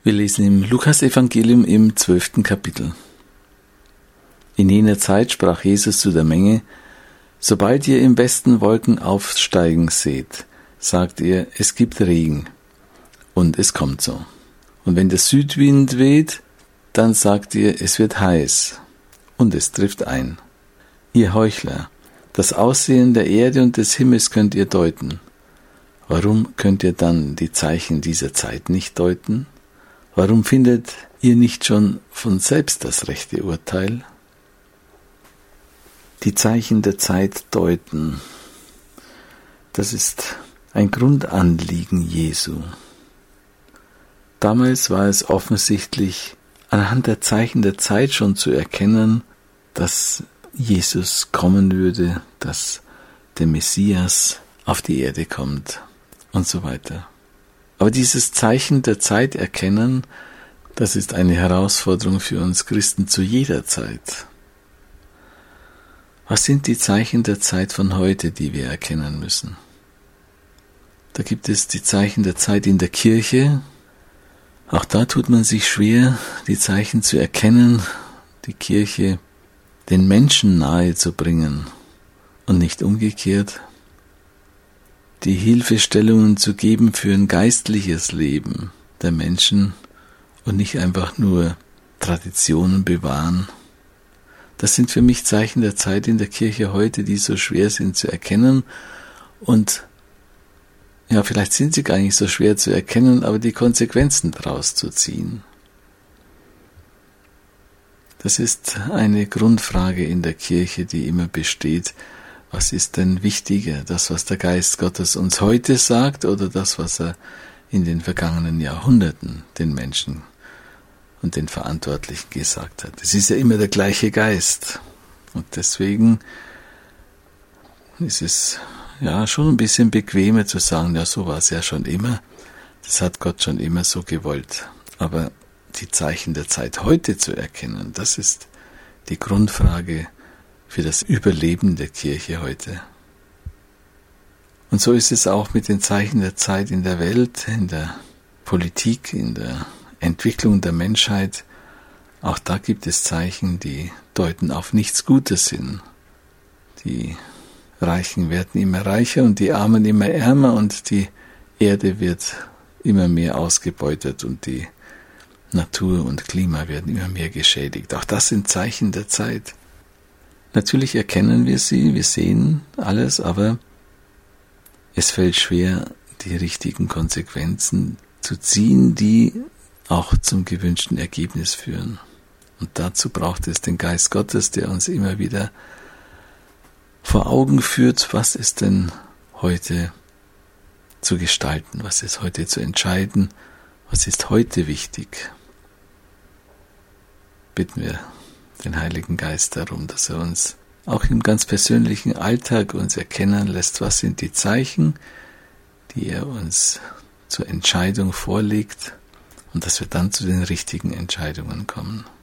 Wir lesen im Lukas-Evangelium im 12. Kapitel. In jener Zeit sprach Jesus zu der Menge: Sobald ihr im Westen Wolken aufsteigen seht, sagt ihr, es gibt Regen. Und es kommt so. Und wenn der Südwind weht, dann sagt ihr, es wird heiß. Und es trifft ein. Ihr Heuchler, das Aussehen der Erde und des Himmels könnt ihr deuten. Warum könnt ihr dann die Zeichen dieser Zeit nicht deuten? Warum findet ihr nicht schon von selbst das rechte Urteil? Die Zeichen der Zeit deuten. Das ist ein Grundanliegen Jesu. Damals war es offensichtlich anhand der Zeichen der Zeit schon zu erkennen, dass Jesus kommen würde, dass der Messias auf die Erde kommt und so weiter. Aber dieses Zeichen der Zeit erkennen, das ist eine Herausforderung für uns Christen zu jeder Zeit. Was sind die Zeichen der Zeit von heute, die wir erkennen müssen? Da gibt es die Zeichen der Zeit in der Kirche. Auch da tut man sich schwer, die Zeichen zu erkennen, die Kirche den Menschen nahe zu bringen und nicht umgekehrt. Die Hilfestellungen zu geben für ein geistliches Leben der Menschen und nicht einfach nur Traditionen bewahren. Das sind für mich Zeichen der Zeit in der Kirche heute, die so schwer sind zu erkennen und ja, vielleicht sind sie gar nicht so schwer zu erkennen, aber die Konsequenzen daraus zu ziehen. Das ist eine Grundfrage in der Kirche, die immer besteht. Was ist denn wichtiger, das, was der Geist Gottes uns heute sagt, oder das, was er in den vergangenen Jahrhunderten den Menschen und den Verantwortlichen gesagt hat? Es ist ja immer der gleiche Geist. Und deswegen ist es ja schon ein bisschen bequemer zu sagen, ja, so war es ja schon immer. Das hat Gott schon immer so gewollt. Aber die Zeichen der Zeit heute zu erkennen, das ist die Grundfrage für das Überleben der Kirche heute. Und so ist es auch mit den Zeichen der Zeit in der Welt, in der Politik, in der Entwicklung der Menschheit. Auch da gibt es Zeichen, die deuten auf nichts Gutes hin. Die Reichen werden immer reicher und die Armen immer ärmer und die Erde wird immer mehr ausgebeutet und die Natur und Klima werden immer mehr geschädigt. Auch das sind Zeichen der Zeit. Natürlich erkennen wir sie, wir sehen alles, aber es fällt schwer, die richtigen Konsequenzen zu ziehen, die auch zum gewünschten Ergebnis führen. Und dazu braucht es den Geist Gottes, der uns immer wieder vor Augen führt, was ist denn heute zu gestalten, was ist heute zu entscheiden, was ist heute wichtig. Bitten wir den Heiligen Geist darum, dass er uns auch im ganz persönlichen Alltag uns erkennen lässt, was sind die Zeichen, die er uns zur Entscheidung vorlegt und dass wir dann zu den richtigen Entscheidungen kommen.